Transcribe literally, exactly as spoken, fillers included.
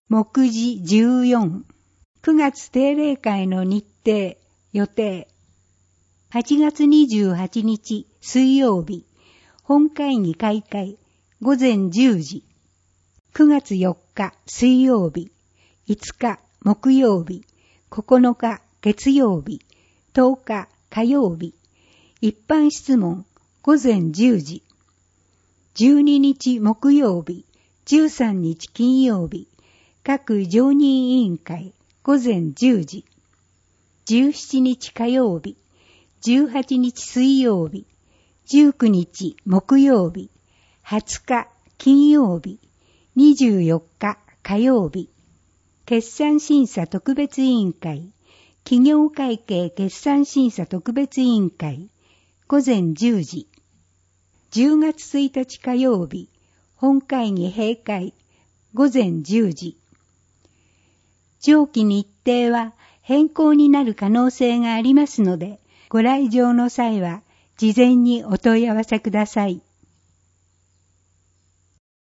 目次じゅうよん、くがつ定例会の日程、予定。はちがつにじゅうはちにち水曜日、本会議開会、ごぜんじゅうじ。くがつよっか水曜日、いつか木曜日、ここのか月曜日、とおか火曜日、一般質問、ごぜんじゅうじ。じゅうににち木曜日、じゅうさんにち金曜日、各常任委員会、ごぜんじゅうじ。じゅうしちにち火曜日、じゅうはちにち水曜日、じゅうくにち木曜日、はつか金曜日、にじゅうよっか火曜日、決算審査特別委員会、企業会計決算審査特別委員会、ごぜんじゅうじ。じゅうがつついたち火曜日、本会議閉会、ごぜんじゅうじ。上記日程は変更になる可能性がありますので、ご来場の際は事前にお問い合わせください。